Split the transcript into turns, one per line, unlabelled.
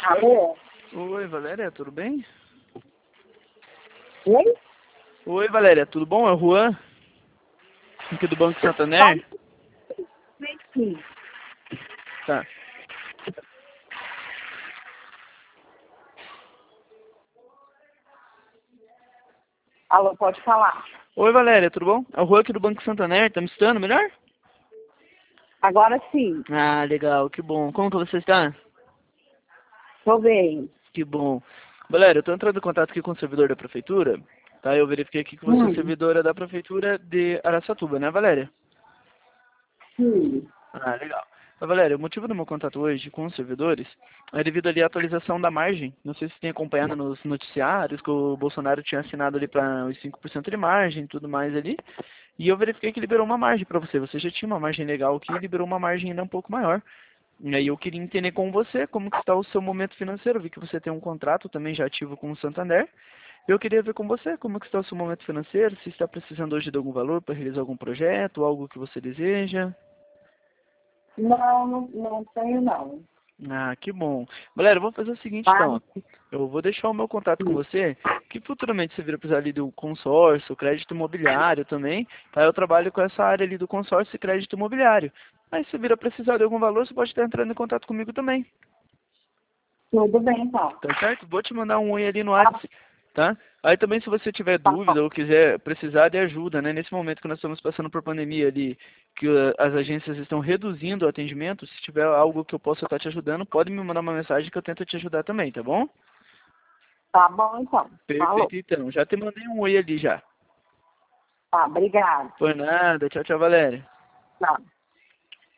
Alô?
Oi, Valéria, tudo bem?
Oi?
Oi, Valéria, tudo bom? É o Juan, aqui do Banco Santander.
Sim.
Tá.
Alô, pode falar.
Oi, Valéria, tudo bom? É o Juan aqui do Banco Santander, tá me escutando melhor?
Agora sim.
Ah, legal, que bom. Como que você está?
Tô bem.
Que bom. Valéria, eu tô entrando em contato aqui com o servidor da prefeitura, tá? Eu verifiquei aqui que você é servidora da prefeitura de Araçatuba, né, Valéria?
Sim.
Ah, legal. Valéria, o motivo do meu contato hoje com os servidores é devido ali à atualização da margem. Não sei se você tem acompanhado nos noticiários que o Bolsonaro tinha assinado ali para os 5% de margem e tudo mais ali. E eu verifiquei que liberou uma margem para você. Você já tinha uma margem legal aqui e liberou uma margem ainda um pouco maior. E aí eu queria entender com você como que está o seu momento financeiro. Vi que você tem um contrato também já ativo com o Santander. Eu queria ver com você como que está o seu momento financeiro, se está precisando hoje de algum valor para realizar algum projeto, algo que você deseja.
Não tenho não.
Ah, que bom. Galera, eu vou fazer o seguinte então.
Tá?
Eu vou deixar o meu contato com
Sim.
você, que futuramente você vira precisar ali do consórcio, crédito imobiliário também, tá? Eu trabalho com essa área ali do consórcio e crédito imobiliário. Aí se vira precisar de algum valor, você pode estar entrando em contato comigo também,
Tudo bem, então.
tá certo? Vou te mandar um oi ali no
Tá,
WhatsApp, tá? Aí também se você tiver
tá bom.
dúvida ou quiser precisar de ajuda, né? Nesse momento que nós estamos passando por pandemia ali, que as agências estão reduzindo o atendimento, se tiver algo que eu possa estar te ajudando, pode me mandar uma mensagem que eu tento te ajudar também, tá bom?
Tá bom, então. Falou.
Perfeito, então. Já te mandei um oi ali já.
Tá, obrigado.
Por nada. Tchau, tchau, Valéria.
Tchau.